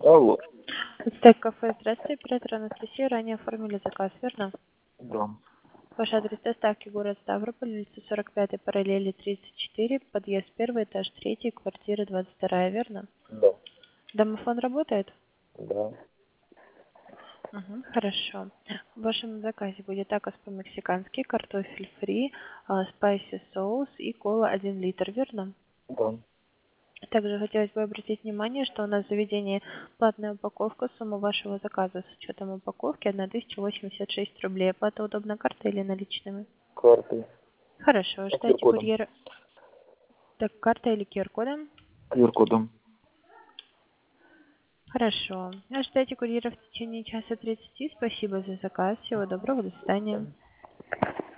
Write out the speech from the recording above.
Алло. Стейк кафе, здравствуйте, оператор Анастасия. Ранее оформили заказ, верно? Да. Ваш адрес доставки город Ставрополь, улица 45, параллели 34, подъезд 1, этаж 3, квартира 22, верно? Да. Домофон работает? Да. Угу, хорошо. В вашем заказе будет такос по-мексикански, картофель фри, спайси соус и кола 1 литр, верно? Да. Также хотелось бы обратить внимание, что у нас в заведении платная упаковка. Сумма вашего заказа с учетом упаковки 1086 рублей. Оплата удобна картой или наличными? Картой. Хорошо. Ждайте QR-кодом. курьера. Так, карта или QR-кодом? QR-кодом. Хорошо. Ждайте курьера в течение часа 30. Спасибо за заказ. Всего доброго. До свидания.